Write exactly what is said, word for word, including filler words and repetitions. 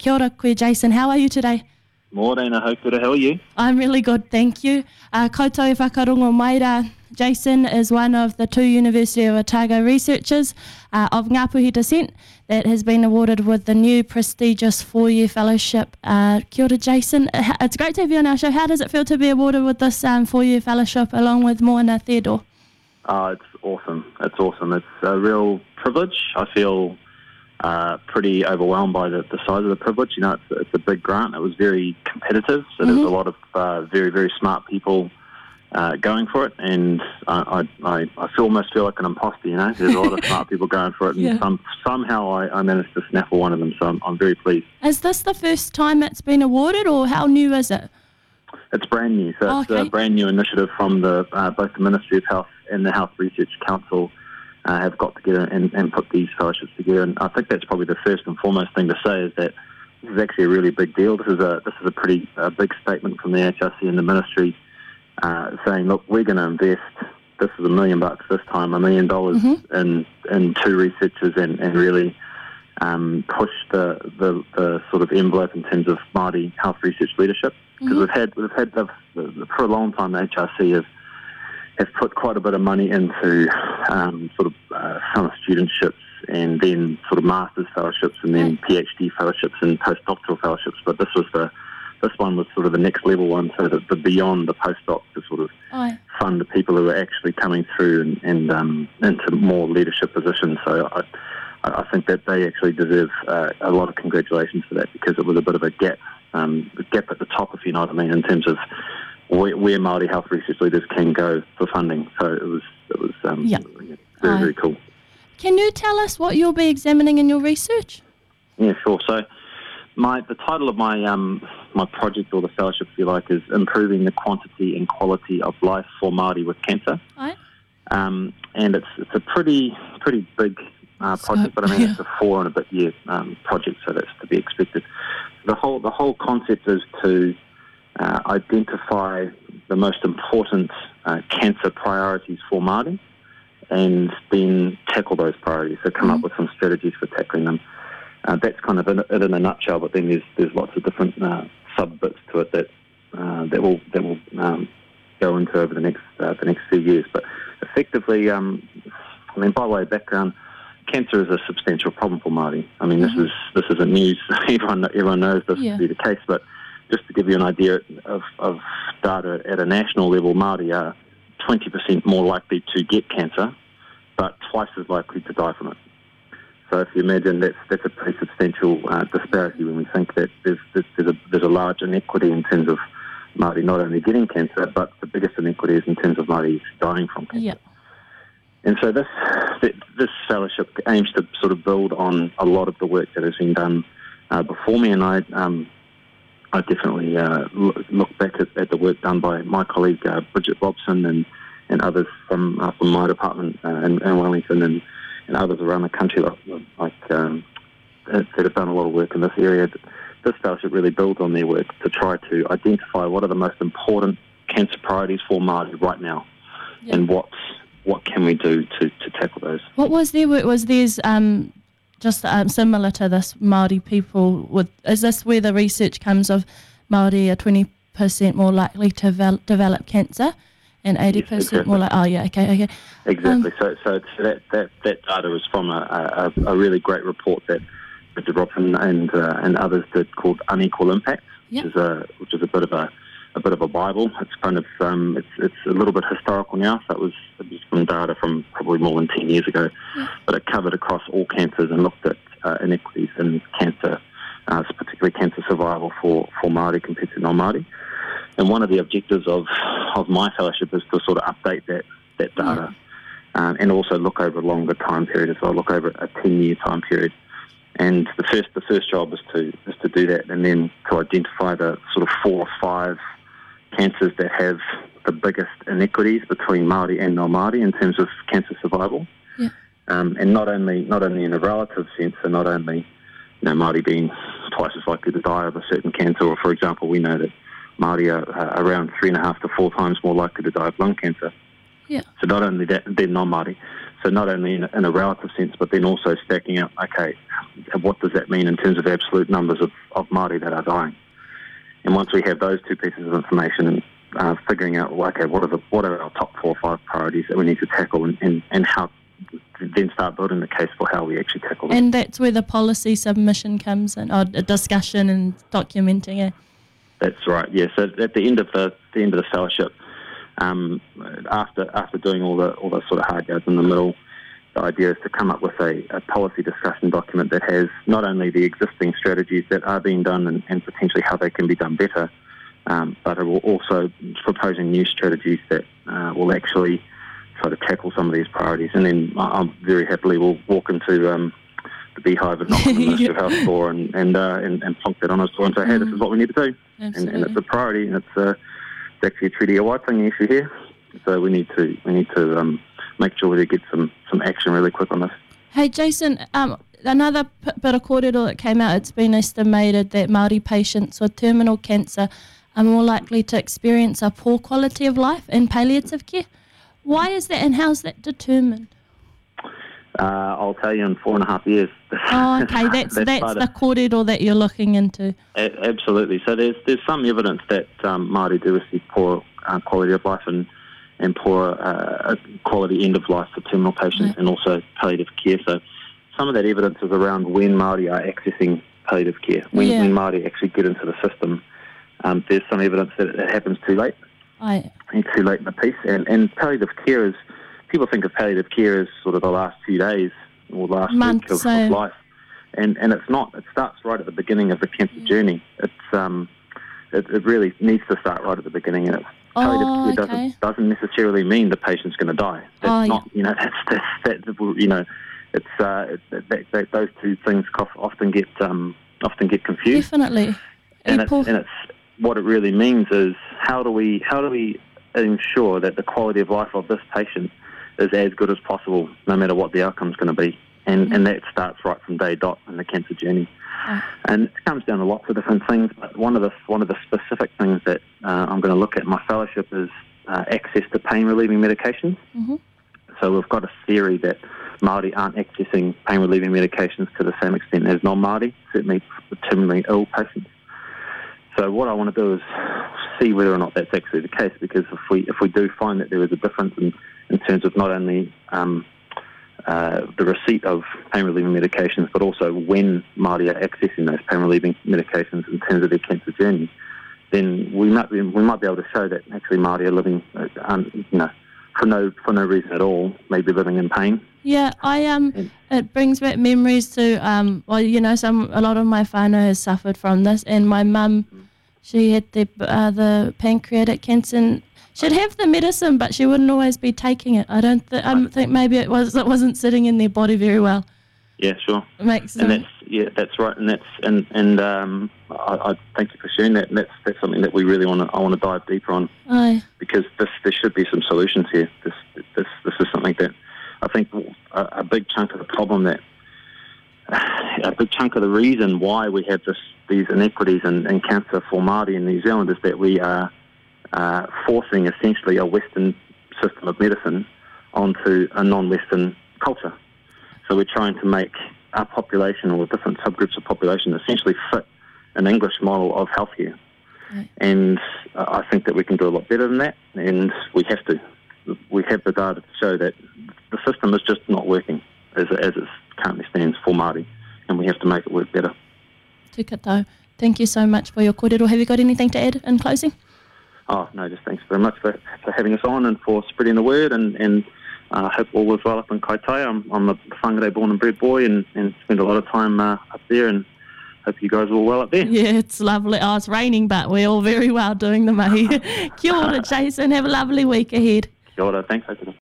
Kia ora koe, Jason. How are you today? Morena Haukura, how are you? I'm really good, thank you. Uh, koutou whakarongo mai rā. Jason is one of the two University of Otago researchers uh, of Ngāpuhi descent that has been awarded with the new prestigious four-year fellowship. Uh, kia ora, Jason. It's great to have you on our show. How does it feel to be awarded with this um, four-year fellowship along with Moana Theodore? Oh, it's awesome. It's awesome. It's a real privilege. I feel uh, pretty overwhelmed by the, the size of the privilege. You know, it's, it's a big grant. It was very competitive, so mm-hmm. there's a lot of uh, very, very smart people uh, going for it, and I, I, I feel almost feel like an imposter, you know. There's a lot of smart people going for it, and yeah. some, somehow I, I managed to snaffle one of them, so I'm, I'm very pleased. Is this the first time it's been awarded, or how new is it? It's brand new, so oh, it's okay. a brand new initiative from the uh, both the Ministry of Health and the Health Research Council uh, have got together and, and put these fellowships together. And I think that's probably the first and foremost thing to say is that this is actually a really big deal. This is a this is a pretty uh, big statement from the H R C and the Ministry uh, saying, look, we're going to invest, this is a million bucks this time, a million dollars mm-hmm. in, in two researchers and, and really um, push the, the, the sort of envelope in terms of Māori health research leadership. Because mm-hmm. we've had, we've had the, for a long time, the H R C have, have put quite a bit of money into um, sort of uh, summer studentships and then sort of master's fellowships and then PhD fellowships and postdoctoral fellowships. But this was the this one was sort of the next level one, so that the beyond the postdoc to sort of oh. fund the people who are actually coming through and, and um, into more leadership positions. So I, I think that they actually deserve uh, a lot of congratulations for that, because it was a bit of a gap. Um, the gap at the top, if you know what I mean, in terms of where, where Māori health research leaders can go for funding. So it was it was um, yeah. very, uh, very cool. Can you tell us what you'll be examining in your research? Yeah, sure. So my the title of my um, my project, or the fellowship, if you like, is Improving the Quantity and Quality of Life for Māori with Cancer. Right. Um, and it's it's a pretty pretty big uh, project, but I mean yeah. it's a four and a bit year um, project, so that's to be expected. The whole the whole concept is to uh, identify the most important uh, cancer priorities for Māori, and then tackle those priorities. So come mm-hmm. up with some strategies for tackling them. Uh, that's kind of it in a nutshell. But then there's there's lots of different uh, sub bits to it that uh, that will that will um, go into over the next uh, the next few years. But effectively, um, I mean, by way of background, cancer is a substantial problem for Māori. I mean, mm-hmm. this is this isn't news. everyone everyone knows this yeah. to be the case. But just to give you an idea of, of data at a national level, Māori are twenty percent more likely to get cancer, but twice as likely to die from it. So if you imagine, that's that's a pretty substantial uh, disparity when we think that there's there's, there's, a, there's a large inequity in terms of Māori not only getting cancer, but the biggest inequity is in terms of Māori dying from cancer. Yeah. And so this this fellowship aims to sort of build on a lot of the work that has been done uh, before me, and I um, I definitely uh, look back at, at the work done by my colleague uh, Bridget Robson and, and others from uh, from my department uh, in, in Wellington and, and others around the country like, like um, that have done a lot of work in this area. This fellowship really builds on their work to try to identify what are the most important cancer priorities for Māori right now, yeah. and what's what can we do to, to tackle those. What was their work? Was theirs um, just um, similar to this, Māori people? With is this where the research comes of Māori are twenty percent more likely to vel- develop cancer and eighty percent yes, exactly. more like, oh yeah, okay, okay. Exactly. Um, so so it's, that, that, that data is from a, a, a really great report that Bridget Robson and uh, and others did called Unequal Impacts, yep. which is a which is a bit of a a bit of a Bible. It's kind of um, it's it's a little bit historical now. So it was it was from data from probably more than ten years ago, yeah. but it covered across all cancers and looked at uh, inequities in cancer, uh, particularly cancer survival for, for Māori compared to non-Māori. And one of the objectives of of my fellowship is to sort of update that that data, yeah. um, and also look over a longer time period as well. Look over a ten year time period. And the first the first job is to is to do that, and then to identify the sort of four or five cancers that have the biggest inequities between Māori and non-Māori in terms of cancer survival. Yeah. Um, and not only not only in a relative sense, so not only you know Māori being twice as likely to die of a certain cancer, or for example, we know that Māori are uh, around three and a half to four times more likely to die of lung cancer. Yeah. So not only that, they're non-Māori. so not only in a, in a relative sense, but then also stacking up, okay, what does that mean in terms of absolute numbers of, of Māori that are dying? And once we have those two pieces of information, uh, figuring out, well, okay, what are the what are our top four or five priorities that we need to tackle, and, and, and how then start building the case for how we actually tackle them. And that's where the policy submission comes in, or a discussion and documenting it. That's right. Yeah. So at the end of the the end of the fellowship, um, after after doing all the all the sort of hard yards in the middle, the idea is to come up with a, a policy discussion document that has not only the existing strategies that are being done and, and potentially how they can be done better, um, but it will also proposing new strategies that uh, will actually try to tackle some of these priorities. And then I'm very happily will walk into um, the beehive and knock on the Ministry of Health door and and, uh, and and plonk that on us door and say, hey, this is what we need to do. And, and it's a priority, and it's, uh, it's actually a Treaty of Waitangi issue here. So we need to we need to um, make sure we get some, some action really quick on this. Hey, Jason, um, another p- bit of kōrero that came out, it's been estimated that Māori patients with terminal cancer are more likely to experience a poor quality of life in palliative care. Why is that, and how's that determined? Uh, I'll tell you in four and a half years. Oh, okay, that's that's, that's the kōrero that you're looking into. A- absolutely. So there's there's some evidence that um, Māori do receive poor uh, quality of life and and poor uh, quality end of life for terminal patients, right, and also palliative care. So some of that evidence is around when Māori are accessing palliative care, when, yeah. when Māori actually get into the system. Um, there's some evidence that it happens too late. Right. And too late in the piece. And, and palliative care is, people think of palliative care as sort of the last few days or last Months, week of, so. of life. And and it's not. It starts right at the beginning of the cancer yeah. journey. It's um, it, it really needs to start right at the beginning. And it's, palliative oh, care okay. doesn't, doesn't necessarily mean the patient's going to die. That's oh, not, yeah. you know, that's, that's, that, you know, it's, uh, it, that, that, those two things often get, um, often get confused. Definitely. And it's, and it's, what it really means is how do we, how do we ensure that the quality of life of this patient is as good as possible, no matter what the outcome's going to be. And, mm-hmm. and that starts right from day dot in the cancer journey. Oh. And it comes down to lots of different things, but one of the one of the specific things that uh, I'm going to look at in my fellowship is uh, access to pain-relieving medications. Mm-hmm. So we've got a theory that Māori aren't accessing pain-relieving medications to the same extent as non-Māori, certainly for terminally ill patients. So what I want to do is see whether or not that's actually the case, because if we if we do find that there is a difference in, in terms of not only um, uh, the receipt of pain-relieving medications, but also when Māori are accessing those pain-relieving medications in terms of their cancer journey, then we might be, we might be able to show that actually Māori are living, uh, um, you know, for no for no reason at all, maybe living in pain. Yeah, I um, and, it brings back memories to um, well, you know, some a lot of my whānau has suffered from this, and my mum, she had the uh, the pancreatic cancer. And she'd have the medicine, but she wouldn't always be taking it. I don't th- I think maybe it was it wasn't sitting in their body very well. Yeah, sure. It makes and that's yeah, that's right, and that's and and um, I, I thank you for sharing that. And that's that's something that we really want to I want to dive deeper on. Aye. Because this there should be some solutions here. This this this is something that I think a, a big chunk of the problem that a big chunk of the reason why we have this these inequities in, in cancer for Māori in New Zealand is that we are uh, forcing essentially a Western system of medicine onto a non-Western culture. So we're trying to make our population or different subgroups of population essentially fit an English model of healthcare. Right. And uh, I think that we can do a lot better than that, and we have to. We have the data to show that the system is just not working as, as it currently stands for Māori, and we have to make it work better. Tuka tau. Thank you so much for your kōrero. Have you got anything to add in closing? Oh, no, just thanks very much for, for having us on and for spreading the word, and, and I uh, hope all was well up in Kaitaia. I'm, I'm a Whangarei born and bred boy and, and spend a lot of time uh, up there, and hope you guys are all well up there. Yeah, it's lovely. Oh, it's raining, but we're all very well doing the mahi. Kia ora, Jason. Have a lovely week ahead. Kia ora. Thanks.